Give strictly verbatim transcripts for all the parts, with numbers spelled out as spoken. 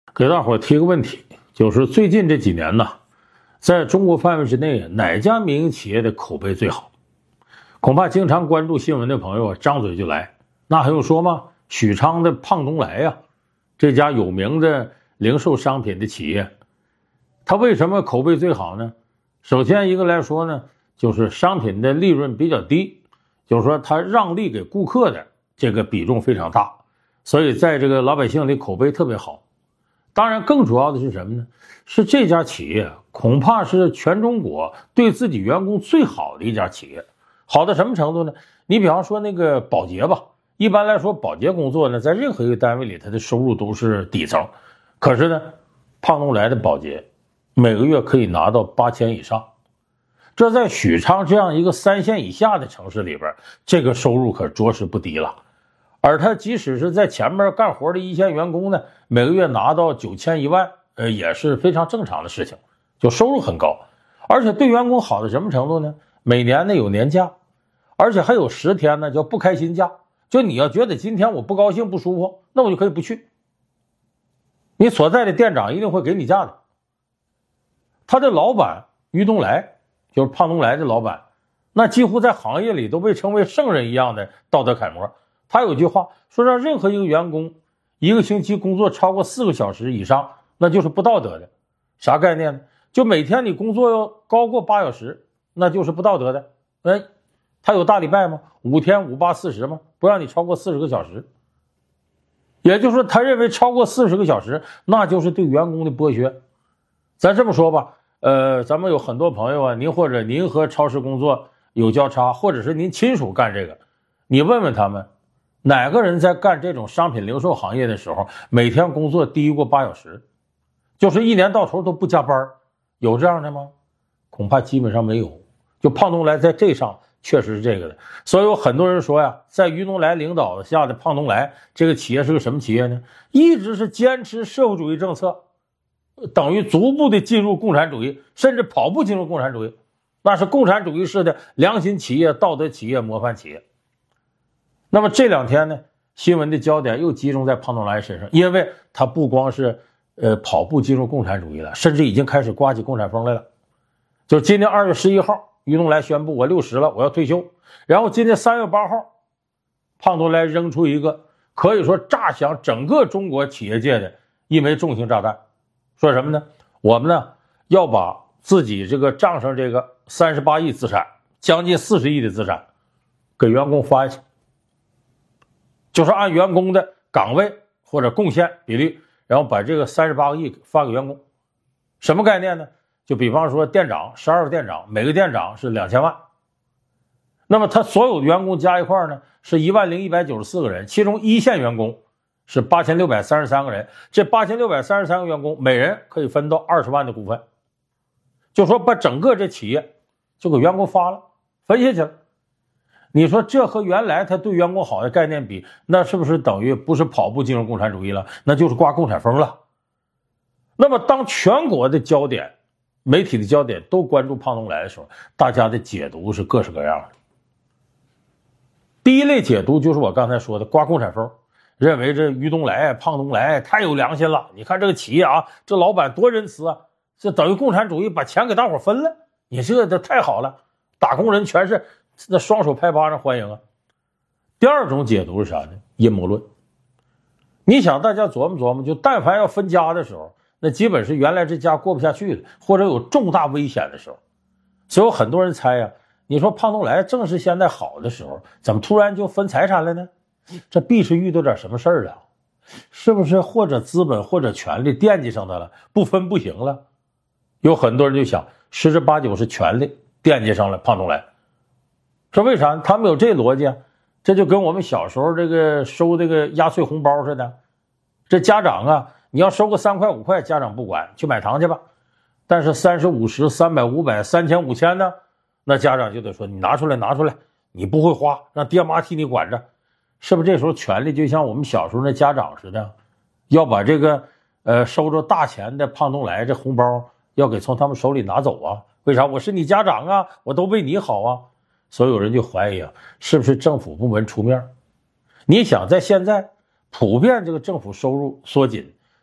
给大伙提个问题，就是最近这几年呢，在中国范围之内，哪家民营企业的口碑最好？恐怕经常关注新闻的朋友啊，张嘴就来。那还用说吗？许昌的胖东来呀、啊，这家有名的零售商品的企业，它为什么口碑最好呢？首先一个来说呢，就是商品的利润比较低，就是说它让利给顾客的这个比重非常大，所以在这个老百姓里口碑特别好。当然更主要的是什么呢？是这家企业恐怕是全中国对自己员工最好的一家企业。好到什么程度呢？你比方说那个保洁吧，一般来说保洁工作呢，在任何一个单位里它的收入都是底层，可是呢胖东来的保洁每个月可以拿到八千以上，这在许昌这样一个三线以下的城市里边，这个收入可着实不低了。而他即使是在前面干活的一线员工呢，每个月拿到九千一万，呃，也是非常正常的事情，就收入很高。而且对员工好到什么程度呢？每年呢有年假，而且还有十天呢叫不开心假，就你要觉得今天我不高兴不舒服，那我就可以不去，你所在的店长一定会给你假的。他的老板于东来，就是胖东来的老板，那几乎在行业里都被称为圣人一样的道德楷模。他有句话说，让任何一个员工一个星期工作超过四个小时以上，那就是不道德的。啥概念呢？就每天你工作要高过八小时，那就是不道德的。哎，他有大礼拜吗？五天五八四十吗？不让你超过四十个小时。也就是说，他认为超过四十个小时，那就是对员工的剥削。咱这么说吧，呃，咱们有很多朋友啊，您或者您和超市工作有交叉，或者是您亲属干这个，你问问他们。哪个人在干这种商品零售行业的时候，每天工作低于过八小时，就是一年到头都不加班，有这样的吗？恐怕基本上没有。就胖东来在这上确实是这个的，所以有很多人说呀，在于东来领导下的胖东来这个企业是个什么企业呢？一直是坚持社会主义政策，等于逐步的进入共产主义，甚至跑步进入共产主义，那是共产主义式的良心企业、道德企业、模范企业。那么这两天呢，新闻的焦点又集中在胖东来身上，因为他不光是呃跑步进入共产主义了，甚至已经开始刮起共产风来了。就今天二月十一号，于东来宣布我六十了，我要退休。然后今天三月八号，胖东来扔出一个可以说炸响整个中国企业界的一枚重型炸弹，说什么呢？我们呢要把自己这个账上这个三十八亿资产，将近四十亿的资产，给员工发下去。就是按员工的岗位或者贡献比例，然后把这个三十八个亿发给员工。什么概念呢？就比方说店长，十二个店长，每个店长是两千万。那么他所有的员工加一块呢，是一万零一百九十四个人，其中一线员工是八千六百三十三个人。这八千六百三十三个员工，每人可以分到二十万的股份。就说把整个这企业就给员工发了，分下去了。你说这和原来他对员工好的概念比，那是不是等于不是跑步进入共产主义了，那就是刮共产风了？那么当全国的焦点，媒体的焦点都关注胖东来的时候，大家的解读是各式各样的。第一类解读就是我刚才说的刮共产风，认为这于东来、胖东来太有良心了，你看这个企业啊，这老板多仁慈啊，这等于共产主义把钱给大伙分了，你这这太好了，打工人全是那双手拍巴掌欢迎啊！第二种解读是啥呢？阴谋论。你想大家琢磨琢磨，就但凡要分家的时候，那基本是原来这家过不下去了，或者有重大危险的时候。所以有很多人猜呀、啊，你说胖东来正是现在好的时候，怎么突然就分财产了呢？这必是遇到点什么事儿了，是不是或者资本或者权力惦记上他了，不分不行了？有很多人就想，十之八九是权力惦记上了胖东来。说为啥？他们有这逻辑啊？这就跟我们小时候这个收这个压岁红包似的。这家长啊，你要收个三块五块，家长不管，去买糖去吧。但是三十五十、三百五百、三千五千呢，那家长就得说你拿出来拿出来，你不会花，让爹妈替你管着。是不是这时候权力就像我们小时候那家长似的，要把这个呃收着大钱的胖东来这红包要给从他们手里拿走啊？为啥？我是你家长啊，我都为你好啊。所以有人就怀疑啊，是不是政府部门出面？你想在现在普遍这个政府收入缩紧，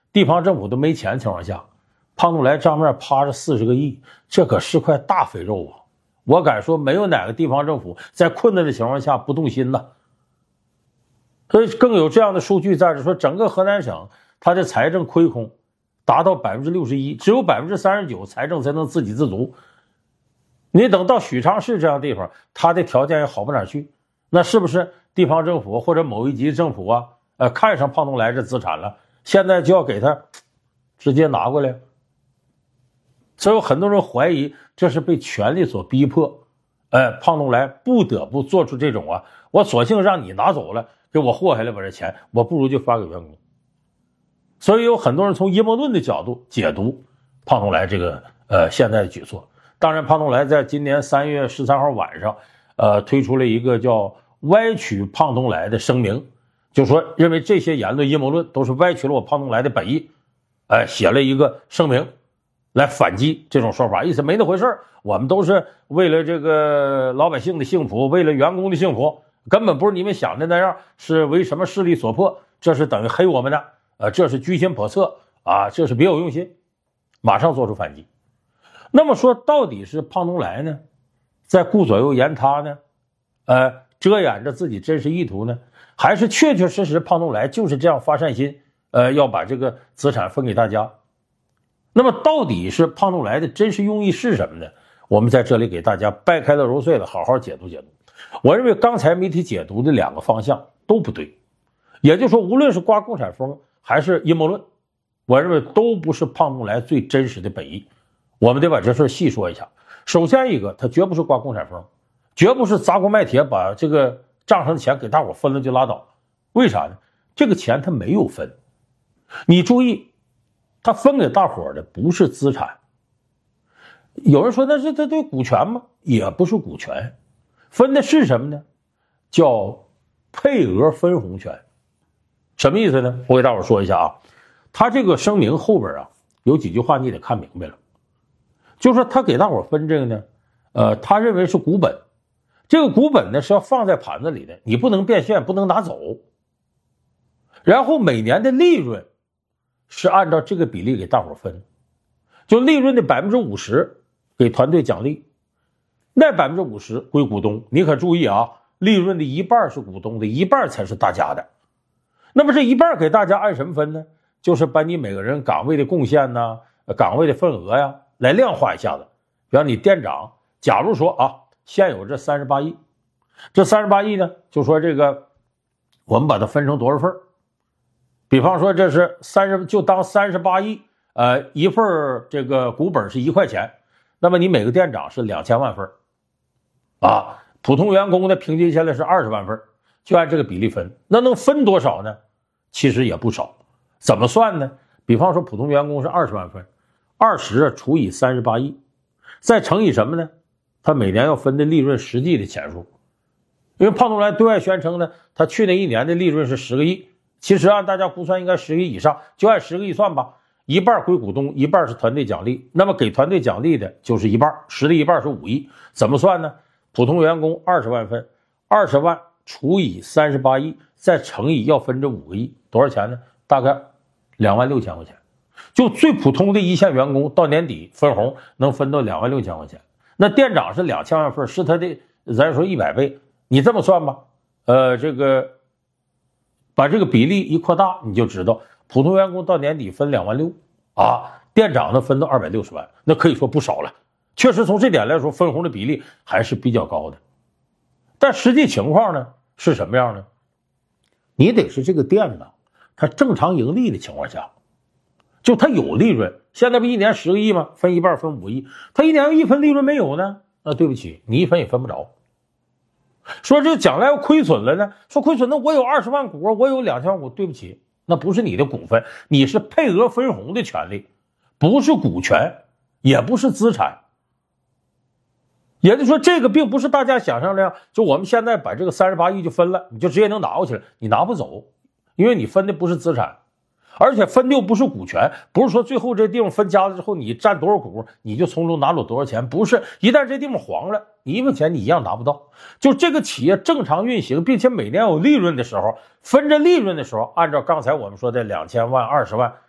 地方政府都没钱情况下，胖东来账面趴着四十个亿，这可是块大肥肉啊！我敢说，没有哪个地方政府在困难的情况下不动心呐。所以更有这样的数据在这说，整个河南省它的财政亏空达到百分之六十一，只有百分之三十九财政才能自给自足。你等到许昌市这样的地方，它的条件也好不哪去，那是不是地方政府或者某一级政府啊，呃，看上胖东来这资产了，现在就要给他直接拿过来？所以有很多人怀疑这是被权力所逼迫，哎，胖东来不得不做出这种啊，我索性让你拿走了，给我祸害了我这钱，我不如就发给员工。所以有很多人从阴谋论的角度解读胖东来这个呃现在的举措。当然，胖东来在今年三月十三号晚上，呃，推出了一个叫“歪曲胖东来”的声明，就说认为这些言论阴谋论都是歪曲了我胖东来的本意，哎，写了一个声明来反击这种说法，意思没那回事，我们都是为了这个老百姓的幸福，为了员工的幸福，根本不是你们想的那样，是为什么势力所迫，这是等于黑我们的，呃，这是居心叵测啊，这是别有用心，马上做出反击。那么说，到底是胖东来呢，在顾左右言他呢，呃，遮掩着自己真实意图呢，还是确确实实胖东来就是这样发善心，呃，要把这个资产分给大家？那么到底是胖东来的真实用意是什么呢？我们在这里给大家掰开了揉碎了，好好解读解读。我认为刚才媒体解读的两个方向都不对，也就是说，无论是刮共产风还是阴谋论，我认为都不是胖东来最真实的本意。我们得把这事细说一下。首先一个，他绝不是刮共产风，绝不是砸锅卖铁把这个账上的钱给大伙分了就拉倒。为啥呢？这个钱他没有分。你注意，他分给大伙的不是资产。有人说那是他对股权吗？也不是股权，分的是什么呢？叫配额分红权。什么意思呢？我给大伙说一下啊。他这个声明后边啊有几句话你得看明白了。就是说他给大伙分这个呢，呃，他认为是股本，这个股本呢是要放在盘子里的，你不能变现，不能拿走。然后每年的利润是按照这个比例给大伙分，就利润的百分之五十给团队奖励，那百分之五十归股东。你可注意啊，利润的一半是股东的，一半才是大家的。那么这一半给大家按什么分呢？就是把你每个人岗位的贡献呢、岗位的份额呀。来量化一下子，比方你店长，假如说啊，现有这三十八亿，这三十八亿呢，就说这个，我们把它分成多少份？比方说这是三十，就当三十八亿，呃，一份这个股本是一块钱，那么你每个店长是两千万份，啊，普通员工呢平均下来是二十万份，就按这个比例分，那能分多少呢？其实也不少，怎么算呢？比方说普通员工是二十万份。二十除以三十八亿，再乘以什么呢？他每年要分的利润实际的钱数。因为胖东来对外宣称呢，他去年一年的利润是十个亿，其实按大家估算应该十个亿以上，就按十个亿算吧。一半归股东，一半是团队奖励。那么给团队奖励的就是一半，十的一半是五亿。怎么算呢？普通员工二十万份，二十万除以三十八亿，再乘以要分这五个亿，多少钱呢？大概两万六千块钱。就最普通的一线员工到年底分红能分到两万六千块钱，那店长是两千万份，是他的咱说一百倍。你这么算吧，呃，这个把这个比例一扩大，你就知道普通员工到年底分两万六啊，店长呢分到二百六十万，那可以说不少了。确实从这点来说，分红的比例还是比较高的。但实际情况呢是什么样呢？你得是这个店呢，它正常盈利的情况下。就他有利润，现在不一年十个亿吗？分一半分五亿，他一年一分利润没有呢？那对不起，你一分也分不着。说这将来要亏损了呢？说亏损，那我有二十万股，我有两千万股，对不起，那不是你的股份，你是配额分红的权利，不是股权，也不是资产。也就是说，这个并不是大家想象那样，就我们现在把这个三十八亿就分了，你就直接能拿过去了，你拿不走，因为你分的不是资产。而且分的又不是股权，不是说最后这地方分家了之后你占多少股你就从中拿走多少钱，不是，一旦这地方黄了，你一分钱你一样拿不到。就这个企业正常运行并且每年有利润的时候，分着利润的时候，按照刚才我们说的两千万二十万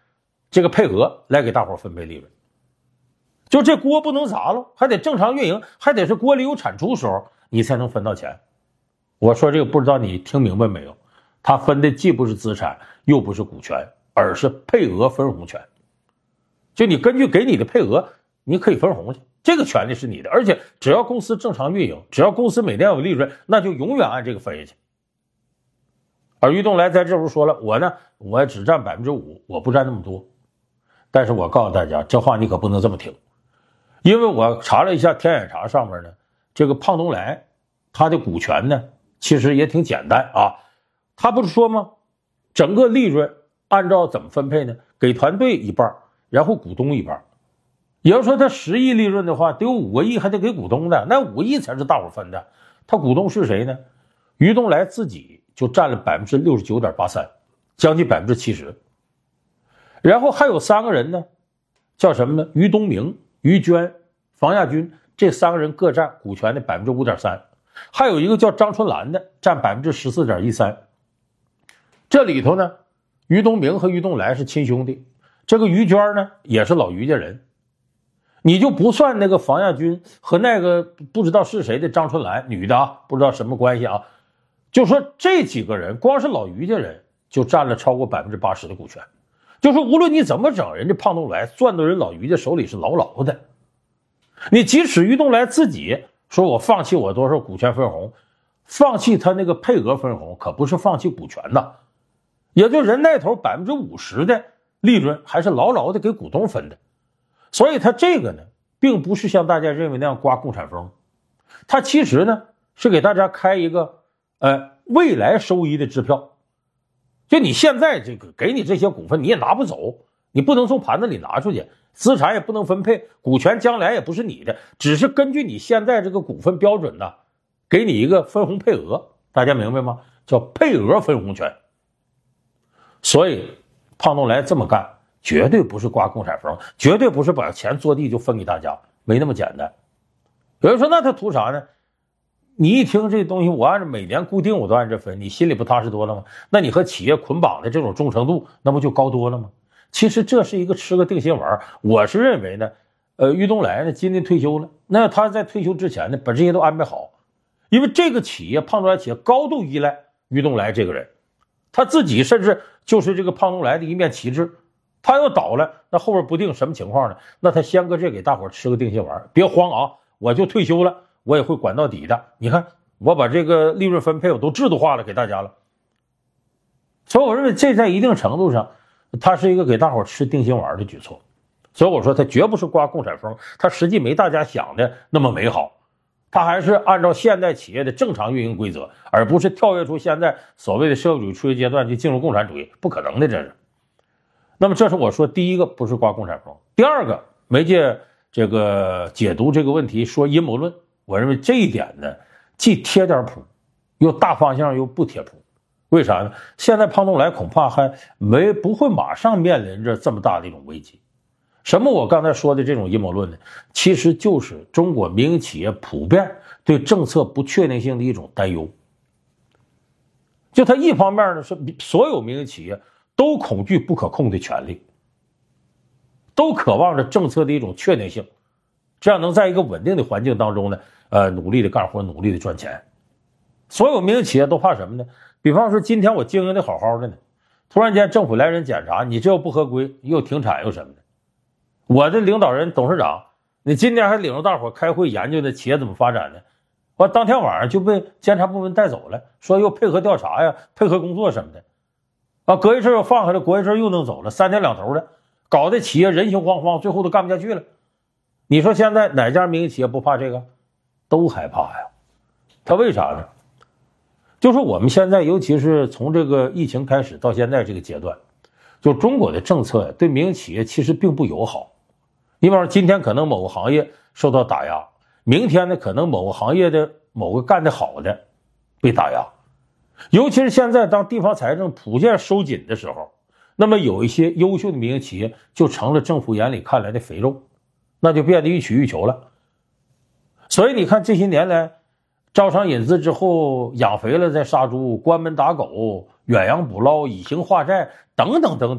这个配额来给大伙分配利润。就这锅不能砸了，还得正常运营，还得是锅里有产出时候你才能分到钱。我说这个不知道你听明白没有，他分的既不是资产又不是股权，而是配额分红权。就你根据给你的配额你可以分红去，这个权利是你的，而且只要公司正常运营，只要公司每年有利润，那就永远按这个分下去。而于东来在这时候说了，我呢我只占 百分之五， 我不占那么多。但是我告诉大家，这话你可不能这么听，因为我查了一下天眼查上面呢，这个胖东来他的股权呢其实也挺简单啊。他不是说吗，整个利润按照怎么分配呢？给团队一半，然后股东一半。也就是说他十亿利润的话，得有五个亿还得给股东的，那五亿才是大伙分的。他股东是谁呢？于东来自己就占了 百分之六十九点八三， 将近 百分之七十。然后还有三个人呢，叫什么呢？于东明、于娟、房亚军，这三个人各占股权的 百分之五点三， 还有一个叫张春兰的占 百分之十四点一三。 这里头呢，于东明和于东来是亲兄弟，这个于娟呢也是老于家人。你就不算那个房亚军和那个不知道是谁的张春兰，女的啊，不知道什么关系啊，就说这几个人光是老于家人就占了超过 百分之八十 的股权。就说无论你怎么整，人家胖东来攥到人老于家手里是牢牢的。你即使于东来自己说我放弃我多少股权分红，放弃他那个配额分红，可不是放弃股权的，也就人那头 百分之五十 的利润还是牢牢的给股东分的。所以他这个呢并不是像大家认为那样刮共产风，他其实呢是给大家开一个呃未来收益的支票。就你现在这个给你这些股份你也拿不走，你不能从盘子里拿出去，资产也不能分配，股权将来也不是你的，只是根据你现在这个股份标准呢给你一个分红配额，大家明白吗？叫配额分红权。所以胖东来这么干绝对不是刮共产风，绝对不是把钱坐地就分给大家，没那么简单。有人说那他图啥呢？你一听这东西我按照每年固定我都按这分，你心里不踏实多了吗？那你和企业捆绑的这种忠诚度那不就高多了吗？其实这是一个吃个定心丸。我是认为呢呃，于东来呢今年退休了，那他在退休之前呢把这些都安排好，因为这个企业胖东来企业高度依赖于东来这个人，他自己甚至就是这个胖东来的一面旗帜。他要倒了，那后边不定什么情况呢？那他先搁这给大伙吃个定心丸，别慌啊，我就退休了，我也会管到底的。你看我把这个利润分配我都制度化了给大家了。所以我认为这在一定程度上他是一个给大伙吃定心丸的举措。所以我说他绝不是刮共产风，他实际没大家想的那么美好，他还是按照现代企业的正常运营规则，而不是跳跃出现在所谓的社会主义初级阶段就进入共产主义，不可能的。这是那么这是我说第一个不是刮共产风。第二个，媒介这个解读这个问题说阴谋论，我认为这一点呢既贴点谱又大方向又不贴谱。为啥呢？现在胖东来恐怕还没不会马上面临着这么大的一种危机。什么我刚才说的这种阴谋论呢？其实就是中国民营企业普遍对政策不确定性的一种担忧。就它一方面呢是所有民营企业都恐惧不可控的权利，都渴望着政策的一种确定性，这样能在一个稳定的环境当中呢，呃，努力的干活，努力的赚钱。所有民营企业都怕什么呢？比方说今天我经营的好好的呢，突然间政府来人检查，你这又不合规，又停产又什么的，我的领导人董事长，你今天还领着大伙开会研究的企业怎么发展呢？我当天晚上就被监察部门带走了，说又配合调查呀，配合工作什么的。啊，隔一阵又放下来，过一阵又能走了，三天两头的，搞得企业人心惶惶，最后都干不下去了。你说现在哪家民营企业不怕这个？都害怕呀。他为啥呢？就是我们现在尤其是从这个疫情开始到现在这个阶段，就中国的政策对民营企业其实并不友好。你比方说今天可能某个行业受到打压，明天呢可能某个行业的某个干得好的被打压。尤其是现在当地方财政普遍收紧的时候，那么有一些优秀的民营企业就成了政府眼里看来的肥肉，那就变得予取予求了。所以你看这些年来招商引资之后，养肥了再杀猪，关门打狗，远洋捕捞，以刑化债等等等等，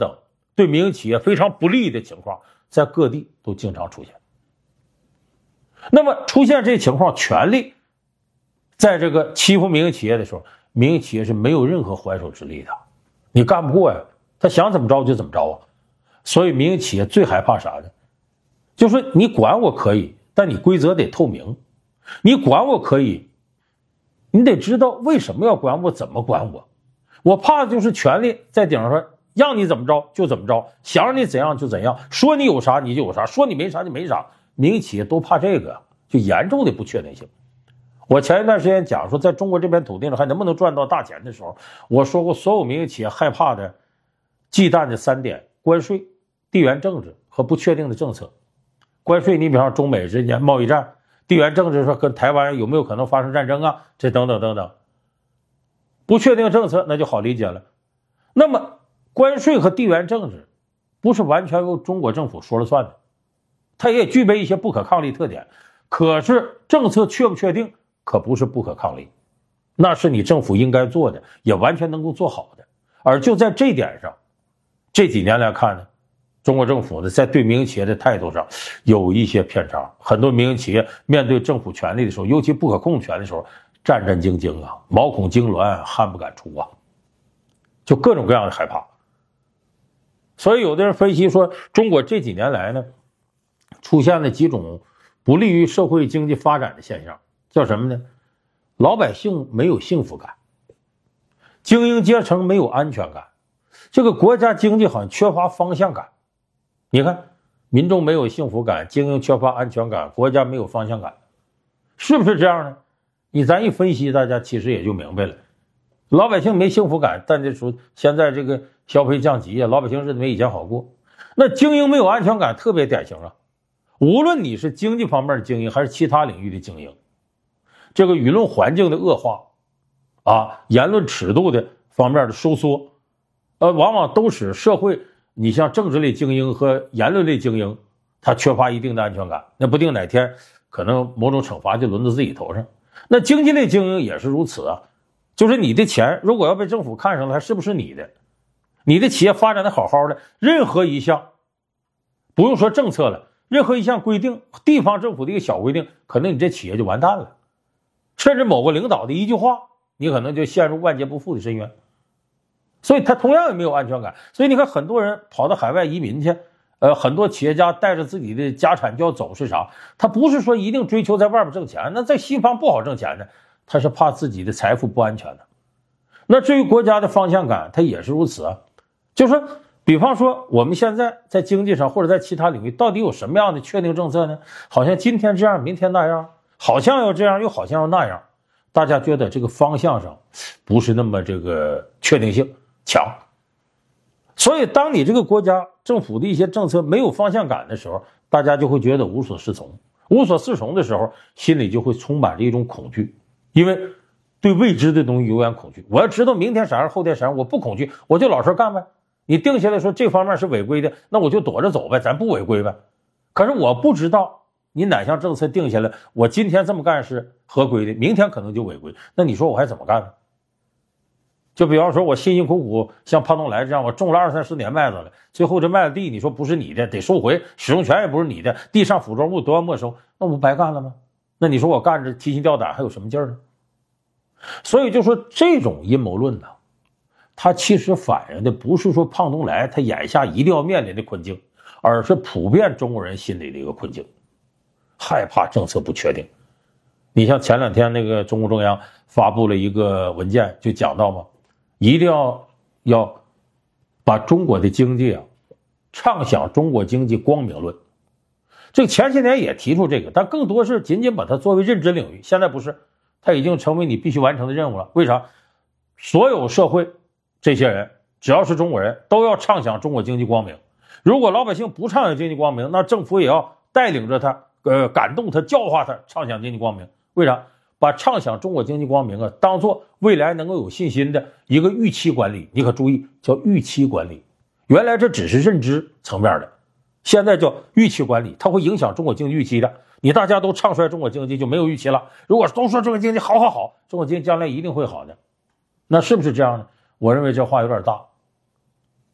对民营企业非常不利的情况，在各地都经常出现。那么出现这情况，权力在这个欺负民营企业的时候，民营企业是没有任何还手之力的，你干不过呀，他想怎么着就怎么着啊。所以民营企业最害怕啥呢？就是你管我可以，但你规则得透明。你管我可以，你得知道为什么要管我，怎么管我。我怕的就是权力在顶上说，让你怎么着就怎么着，想让你怎样就怎样，说你有啥你就有啥，说你没啥就没啥。民营企业都怕这个，就严重的不确定性。我前一段时间讲说，在中国这片土地上还能不能赚到大钱的时候，我说过所有民营企业害怕的、忌惮的三点：关税、地缘政治和不确定的政策。关税，你比方中美之间贸易战；地缘政治说跟台湾有没有可能发生战争啊，这等等等等。不确定政策那就好理解了。那么关税和地缘政治不是完全由中国政府说了算的，它也具备一些不可抗力特点。可是政策确不确定可不是不可抗力，那是你政府应该做的，也完全能够做好的。而就在这点上，这几年来看呢，中国政府呢在对民营企业的态度上有一些偏差。很多民营企业面对政府权力的时候，尤其不可控权的时候，战战兢兢啊，毛孔痉挛，汗不敢出啊，就各种各样的害怕。所以有的人分析说，中国这几年来呢，出现了几种不利于社会经济发展的现象，叫什么呢？老百姓没有幸福感，精英阶层没有安全感，这个国家经济好像缺乏方向感。你看，民众没有幸福感，精英缺乏安全感，国家没有方向感，是不是这样呢？你咱一分析，大家其实也就明白了。老百姓没幸福感，但这说现在这个消费降级啊，老百姓日子没以前好过。那精英没有安全感，特别典型啊。无论你是经济方面的精英，还是其他领域的精英，这个舆论环境的恶化啊，言论尺度的方面的收缩，呃，往往都使社会，你像政治类精英和言论类精英，他缺乏一定的安全感，那不定哪天可能某种惩罚就轮到自己头上。那经济类精英也是如此啊，就是你的钱如果要被政府看上了，还是不是你的？你的企业发展的好好的，任何一项不用说政策了，任何一项规定，地方政府的一个小规定，可能你这企业就完蛋了。甚至某个领导的一句话，你可能就陷入万劫不复的深渊。所以他同样也没有安全感。所以你看很多人跑到海外移民去，呃，很多企业家带着自己的家产就要走，是啥？他不是说一定追求在外面挣钱，那在西方不好挣钱的，他是怕自己的财富不安全的。那至于国家的方向感，它也是如此啊。就是说，比方说我们现在在经济上或者在其他领域，到底有什么样的确定政策呢？好像今天这样，明天那样，好像要这样，又好像要那样，大家觉得这个方向上不是那么这个确定性强。所以当你这个国家政府的一些政策没有方向感的时候，大家就会觉得无所适从。无所适从的时候，心里就会充满着一种恐惧，因为对未知的东西永远恐惧。我要知道明天啥样后天啥样，我不恐惧，我就老实干呗。你定下来说这方面是违规的，那我就躲着走呗，咱不违规呗。可是我不知道你哪项政策定下来，我今天这么干是合规的，明天可能就违规，那你说我还怎么干呢？就比方说我辛辛苦苦像潘东来这样，我种了二三十年麦子了，最后这麦子地你说不是你的得收回，使用权也不是你的，地上腐装物都要没收，那我不白干了吗？那你说我干着提心吊胆还有什么劲儿呢？所以就说这种阴谋论呢，它其实反映的不是说胖东来他眼下一定要面临的困境，而是普遍中国人心里的一个困境，害怕政策不确定。你像前两天那个中共中央发布了一个文件，就讲到嘛，一定要要把中国的经济啊，畅想中国经济光明论。这个前些年也提出这个，但更多是仅仅把它作为认知领域，现在不是，它已经成为你必须完成的任务了。为啥？所有社会这些人只要是中国人都要畅想中国经济光明，如果老百姓不畅想经济光明，那政府也要带领着他，呃，感动他，教化他畅想经济光明。为啥？把畅想中国经济光明啊当做未来能够有信心的一个预期管理。你可注意，叫预期管理。原来这只是认知层面的，现在叫预期管理，它会影响中国经济预期的。你大家都唱衰中国经济就没有预期了，如果都说中国经济好好好，中国经济将来一定会好的，那是不是这样呢？我认为这话有点大。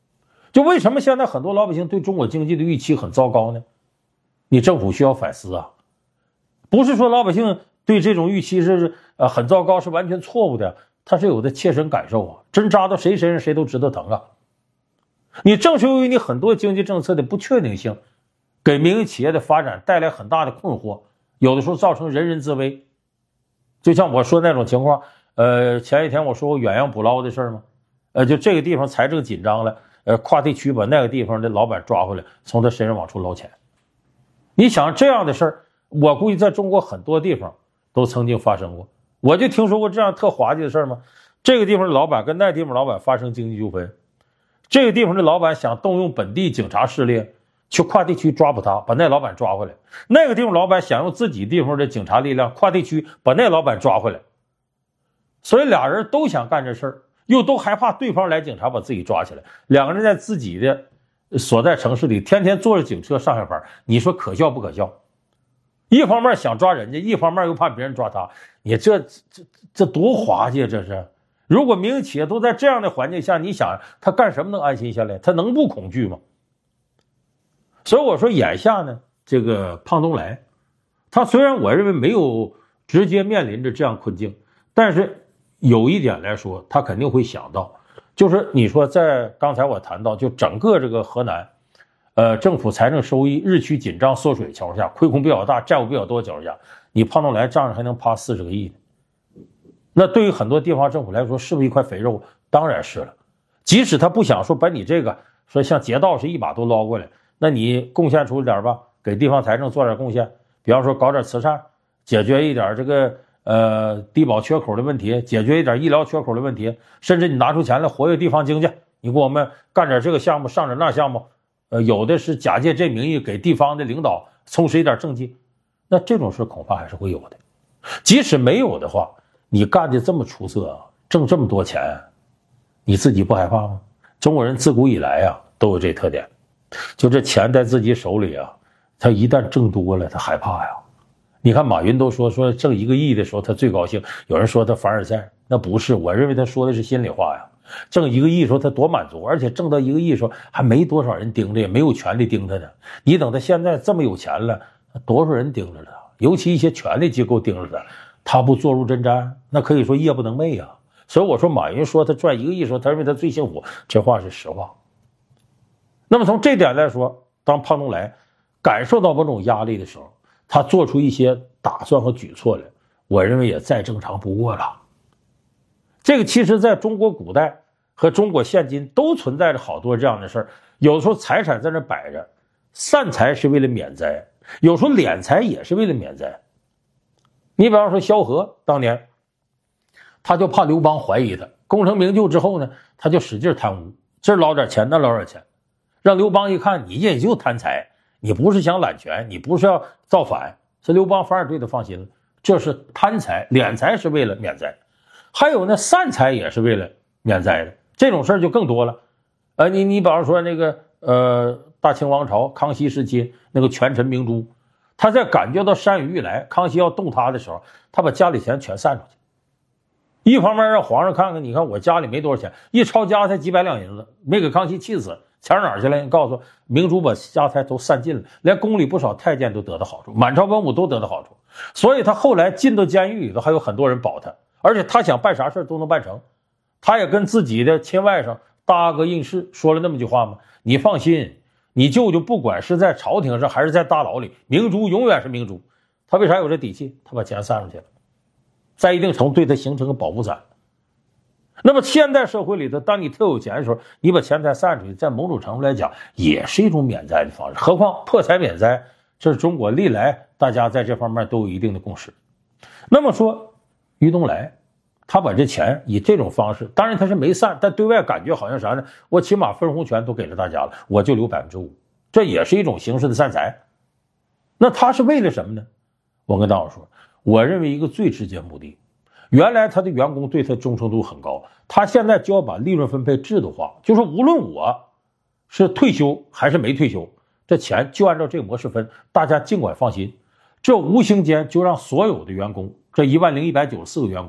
就为什么现在很多老百姓对中国经济的预期很糟糕呢？你政府需要反思啊！不是说老百姓对这种预期是呃很糟糕，是完全错误的，他是有的切身感受啊，真扎到谁身上谁都知道疼啊。你正是由于你很多经济政策的不确定性，给民营企业的发展带来很大的困惑，有的时候造成人人自危。就像我说那种情况，呃，前一天我说过远洋捕捞的事儿吗？呃，就这个地方财政紧张了，呃，跨地区把那个地方的老板抓回来，从他身上往出捞钱。你想这样的事儿，我估计在中国很多地方都曾经发生过。我就听说过这样特滑稽的事儿吗？这个地方的老板跟那地方老板发生经济纠纷，这个地方的老板想动用本地警察势力去跨地区抓捕他，把那老板抓回来。那个地方老板想用自己地方的警察力量跨地区把那老板抓回来。所以俩人都想干这事儿，又都害怕对方来警察把自己抓起来。两个人在自己的所在城市里天天坐着警车上下班，你说可笑不可笑？一方面想抓人家，一方面又怕别人抓他，你这这这多滑稽啊！这是，如果民营企业都在这样的环境下，你想他干什么能安心下来？他能不恐惧吗？所以我说，眼下呢，这个胖东来，他虽然我认为没有直接面临着这样困境，但是有一点来说，他肯定会想到，就是你说在刚才我谈到，就整个这个河南。呃，政府财政收益日趋紧张缩水的情况下，亏空比较大，债务比较多的情况下，你胖东来账上还能趴四十个亿呢？那对于很多地方政府来说，是不是一块肥肉？当然是了。即使他不想说把你这个说像劫道是一把都捞过来，那你贡献出点吧，给地方财政做点贡献，比方说搞点慈善，解决一点这个呃低保缺口的问题，解决一点医疗缺口的问题，甚至你拿出钱来活跃地方经济，你给我们干点这个项目，上点那项目。呃，有的是假借这名义给地方的领导充实一点政绩，那这种事恐怕还是会有的。即使没有的话，你干的这么出色，挣这么多钱，你自己不害怕吗？中国人自古以来啊都有这特点，就这钱在自己手里啊，他一旦挣多了，他害怕呀。你看马云都说说挣一个亿的时候他最高兴，有人说他凡尔赛，那不是，我认为他说的是心里话呀。挣一个亿的时候他多满足，而且挣到一个亿的时候还没多少人盯着，也没有权力盯他呢。你等他现在这么有钱了，多少人盯着他，尤其一些权力机构盯着他，他不坐入针毡，那可以说夜不能寐啊。所以我说马云说他赚一个亿的时候他认为他最幸福，这话是实话。那么从这点来说，当胖东来感受到某种压力的时候，他做出一些打算和举措来，我认为也再正常不过了。这个其实在中国古代和中国现今都存在着好多这样的事儿。有的时候财产在那摆着，散财是为了免灾，有时候敛财也是为了免灾。你比方说萧何当年，他就怕刘邦怀疑他，功成名就之后呢，他就使劲贪污，这捞点钱那捞点钱，让刘邦一看你也就贪财，你不是想揽权，你不是要造反，这刘邦反而对他放心了。这是贪财，敛财是为了免灾。还有呢，散财也是为了免灾的，这种事儿就更多了。呃，你你比方说那个呃，大清王朝康熙时期那个权臣明珠，他在感觉到山雨欲来，康熙要动他的时候，他把家里钱全散出去。一方面让皇上看看，你看我家里没多少钱，一抄家才几百两银子，没给康熙气死，钱哪儿去了？你告诉我，明珠把家财都散尽了，连宫里不少太监都得到好处，满朝文武都得到好处，所以他后来进到监狱里头，还有很多人保他。而且他想办啥事都能办成，他也跟自己的亲外甥大阿哥胤士说了那么句话嘛：你放心，你舅舅不管是在朝廷上还是在大牢里，明珠永远是明珠。他为啥有这底气？他把钱散出去了，在一定程度对他形成个保护伞。那么现代社会里头，当你特有钱的时候，你把钱财散出去，在某种程度来讲也是一种免灾的方式。何况破财免灾，这是中国历来大家在这方面都有一定的共识。那么说于东来他把这钱以这种方式，当然他是没散，但对外感觉好像啥呢？我起码分红权都给了大家了，我就留百分之五，这也是一种形式的散财。那他是为了什么呢？我跟大伙说，我认为一个最直接目的，原来他的员工对他忠诚度很高，他现在就要把利润分配制度化，就是无论我是退休还是没退休，这钱就按照这个模式分，大家尽管放心。这无形间就让所有的员工，这一万零一百九十四个员工，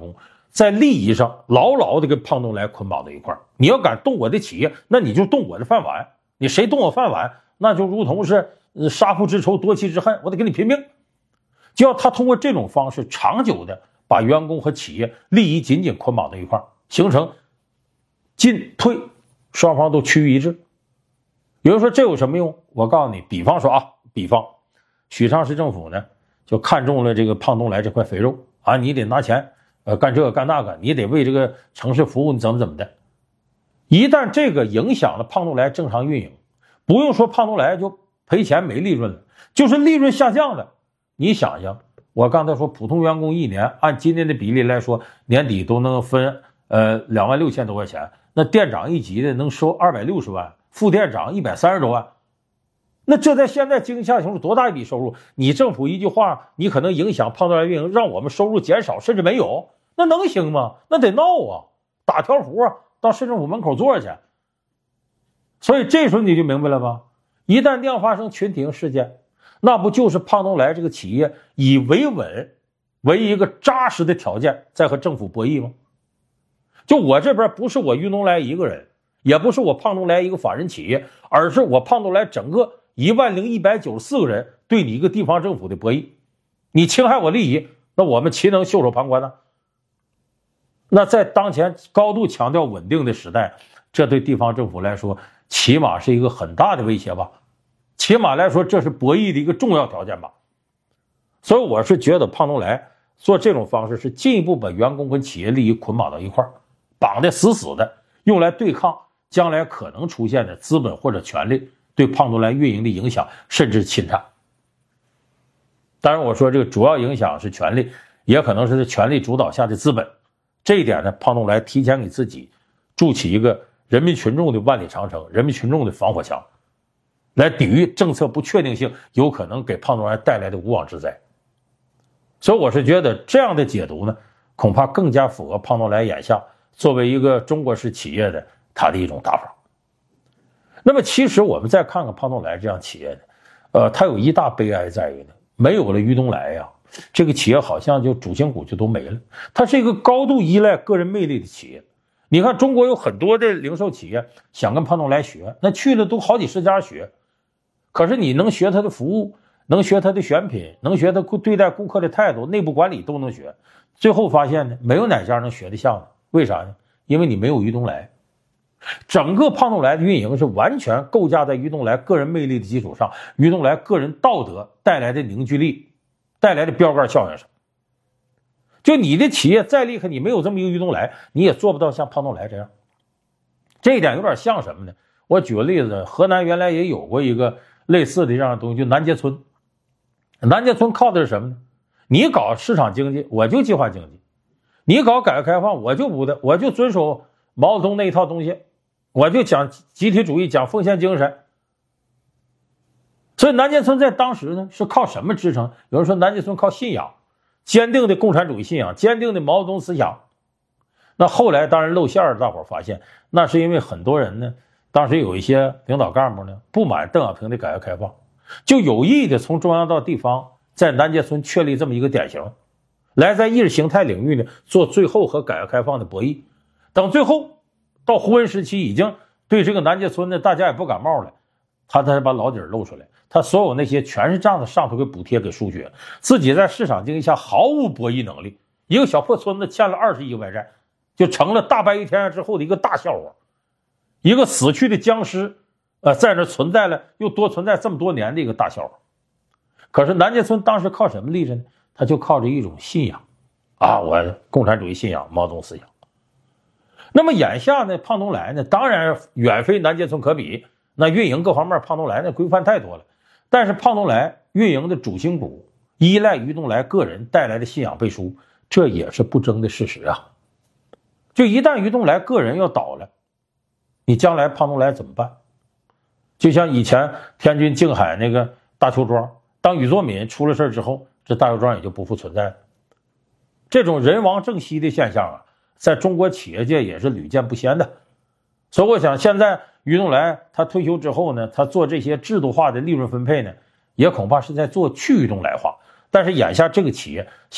在利益上牢牢的跟胖东来捆绑在一块儿。你要敢动我的企业，那你就动我的饭碗。你谁动我饭碗，那就如同是呃杀父之仇夺妻之恨，我得跟你拼命。就要他通过这种方式长久的把员工和企业利益紧紧捆绑在一块儿，形成进退双方都趋于一致。有人说这有什么用？我告诉你，比方说啊，比方许昌市政府呢就看中了这个胖东来这块肥肉啊，你得拿钱呃干这个干那个，你得为这个城市服务，你怎么怎么的。一旦这个影响了胖东来正常运营，不用说胖东来就赔钱没利润了，就是利润下降了。你想想，我刚才说普通员工一年按今天的比例来说，年底都能分呃两万六千多块钱，那店长一级的能收二百六十万，副店长一百三十多万。那这在现在经济下行是多大一笔收入？你政府一句话，你可能影响胖东来运营，让我们收入减少甚至没有，那能行吗？那得闹啊，打条幅啊，到市政府门口坐着去。所以这时候你就明白了吧？一旦这样发生群体性事件，那不就是胖东来这个企业以维稳为一个扎实的条件，在和政府博弈吗？就我这边不是我于东来一个人，也不是我胖东来一个法人企业，而是我胖东来整个一万零一百九十四个人对你一个地方政府的博弈。你侵害我利益，那我们岂能袖手旁观呢？那在当前高度强调稳定的时代，这对地方政府来说起码是一个很大的威胁吧，起码来说这是博弈的一个重要条件吧。所以我是觉得胖东来做这种方式是进一步把员工跟企业利益捆绑到一块儿，绑得死死的，用来对抗将来可能出现的资本或者权力对胖东来运营的影响甚至侵占。当然我说这个主要影响是权力，也可能是权力主导下的资本。这一点呢，胖东来提前给自己筑起一个人民群众的万里长城，人民群众的防火墙，来抵御政策不确定性有可能给胖东来带来的无妄之灾。所以我是觉得这样的解读呢，恐怕更加符合胖东来眼下作为一个中国式企业的他的一种打法。那么其实我们再看看胖东来这样企业呢，呃，它有一大悲哀在于呢，没有了于东来呀，这个企业好像就主心骨就都没了。它是一个高度依赖个人魅力的企业。你看中国有很多的零售企业想跟胖东来学，那去了都好几十家学，可是你能学他的服务，能学他的选品，能学他对待顾客的态度，内部管理都能学，最后发现呢，没有哪家能学得像的。为啥呢？因为你没有于东来。整个胖东来的运营是完全构架在于东来个人魅力的基础上，于东来个人道德带来的凝聚力带来的标杆效应上。就你的企业再厉害，你没有这么一个于东来，你也做不到像胖东来这样。这一点有点像什么呢？我举个例子，河南原来也有过一个类似的这样的东西，就南街村。南街村靠的是什么呢？你搞市场经济，我就计划经济；你搞改革开放，我就不的，我就遵守毛泽东那一套东西，我就讲集体主义，讲奉献精神。所以南街村在当时呢是靠什么支撑？有人说南街村靠信仰，坚定的共产主义信仰，坚定的毛泽东思想。那后来当然露馅了，大伙儿发现那是因为很多人呢，当时有一些领导干部呢不满邓小平的改革开放，就有意的从中央到地方在南街村确立这么一个典型，来在意识形态领域呢做最后和改革开放的博弈。等最后到胡温时期，已经对这个南街村呢大家也不感冒了，他才把老底儿露出来。他所有那些全是仗着上头给补贴给输血，自己在市场经济下毫无博弈能力，一个小破村子欠了二十亿外债，就成了大白于天下之后的一个大笑话。一个死去的僵尸呃，在那存在了又多存在这么多年的一个大笑话。可是南街村当时靠什么立着呢？他就靠着一种信仰啊，我共产主义信仰，毛泽东思想。那么眼下呢，胖东来呢当然远非南街村可比，那运营各方面胖东来呢规范太多了。但是胖东来运营的主心骨依赖于东来个人带来的信仰背书，这也是不争的事实啊。就一旦于东来个人要倒了，你将来胖东来怎么办？就像以前天津静海那个大邱庄，当宇作敏出了事之后，这大邱庄也就不复存在了。这种人亡政息的现象啊，在中国企业界也是屡见不鲜的。所以我想现在于东来他退休之后呢，他做这些制度化的利润分配呢，也恐怕是在做去于东来化。但是眼下这个企业想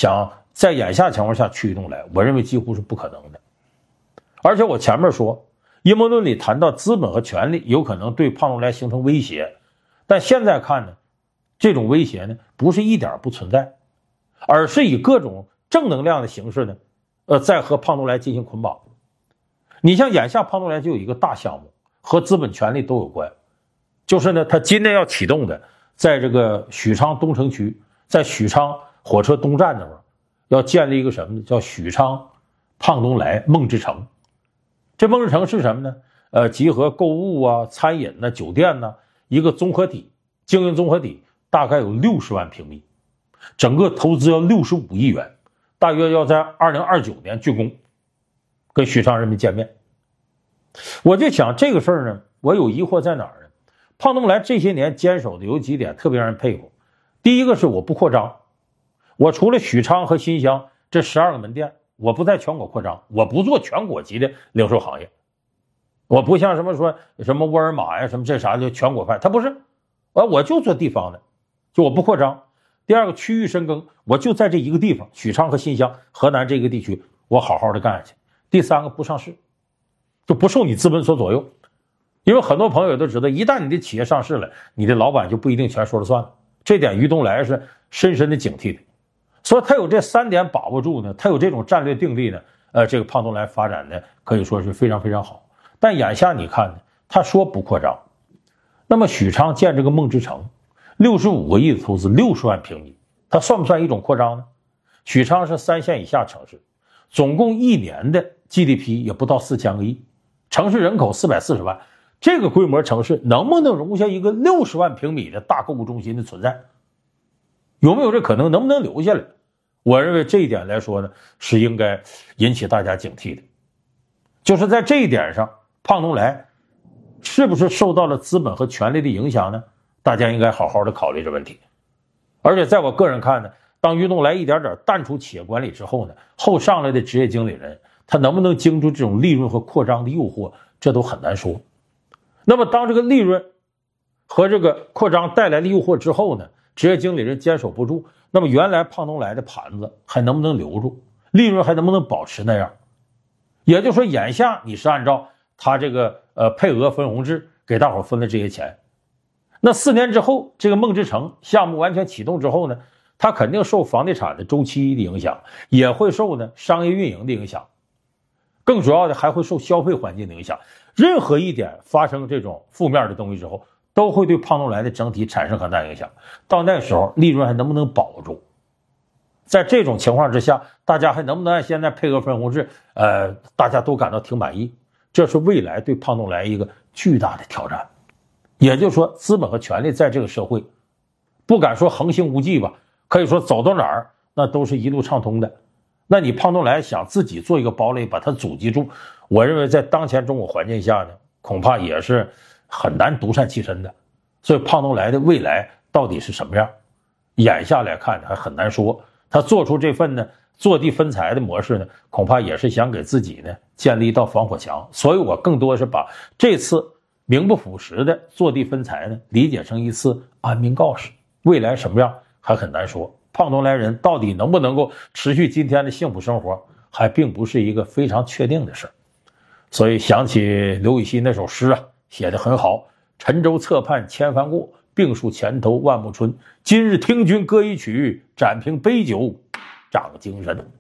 在眼下情况下驱动来，我认为几乎是不可能的。而且我前面说，阴谋论里谈到资本和权力有可能对胖东来形成威胁，但现在看呢，这种威胁呢不是一点不存在，而是以各种正能量的形式呢，呃，在和胖东来进行捆绑。你像眼下胖东来就有一个大项目，和资本权力都有关，就是呢，他今天要启动的，在这个许昌东城区，在许昌火车东站那会儿，要建立一个什么呢？叫许昌胖东来梦之城。这梦之城是什么呢？呃，集合购物啊、餐饮呐、酒店呐，一个综合体，经营综合体，大概有六十万平米，整个投资要六十五亿元，大约要在二零二九年竣工，跟许昌人民见面。我就想这个事儿呢，我有疑惑在哪儿呢？胖东来这些年坚守的有几点特别让人佩服。第一个是我不扩张，我除了许昌和新乡这十二个门店，我不在全国扩张，我不做全国级的零售行业，我不像什么说什么沃尔玛呀什么这啥就全国派，他不是，啊，我就做地方的，就我不扩张。第二个区域深耕，我就在这一个地方，许昌和新乡、河南这个地区，我好好的干下去。第三个不上市，就不受你资本所左右，因为很多朋友都知道，一旦你的企业上市了，你的老板就不一定全说了算了，这点于东来是深深的警惕的。所以他有这三点把握住呢，他有这种战略定力呢，呃，这个胖东来发展的可以说是非常非常好。但眼下你看呢，他说不扩张，那么许昌建这个梦之城，六十五个亿的投资，六十万平米，它算不算一种扩张呢？许昌是三线以下城市，总共一年的 G D P 也不到四千个亿，城市人口四百四十万，这个规模城市能不能容下一个六十万平米的大购物中心的存在？有没有这可能？能不能留下来？我认为这一点来说呢，是应该引起大家警惕的。就是在这一点上，胖东来是不是受到了资本和权力的影响呢？大家应该好好的考虑这问题。而且在我个人看呢，当于东来一点点淡出企业管理之后呢，后上来的职业经理人他能不能经住这种利润和扩张的诱惑，这都很难说。那么当这个利润和这个扩张带来的诱惑之后呢，职业经理人坚守不住，那么原来胖东来的盘子还能不能留住，利润还能不能保持那样？也就是说，眼下你是按照他这个呃配额分红制给大伙分了这些钱，那四年之后，这个梦之城项目完全启动之后呢，它肯定受房地产的周期的影响，也会受呢商业运营的影响，更主要的还会受消费环境的影响。任何一点发生这种负面的东西之后，都会对胖东来的整体产生很大影响。到那时候，利润还能不能保住？在这种情况之下，大家还能不能按现在配额分红制，呃，大家都感到挺满意？这是未来对胖东来一个巨大的挑战。也就是说，资本和权力在这个社会，不敢说横行无忌吧，可以说走到哪儿那都是一路畅通的。那你胖东来想自己做一个堡垒把它阻击住，我认为在当前中国环境下呢，恐怕也是很难独善其身的。所以胖东来的未来到底是什么样，眼下来看还很难说。他做出这份呢坐地分财的模式呢，恐怕也是想给自己呢建立一道防火墙。所以我更多是把这次名不副实的坐地分财呢理解成一次安民告示，未来什么样还很难说。胖东来人到底能不能够持续今天的幸福生活，还并不是一个非常确定的事儿。所以想起刘禹锡那首诗啊，写得很好，沉舟侧畔千帆过，病树前头万木春，今日听君歌一曲，展平杯酒长精神。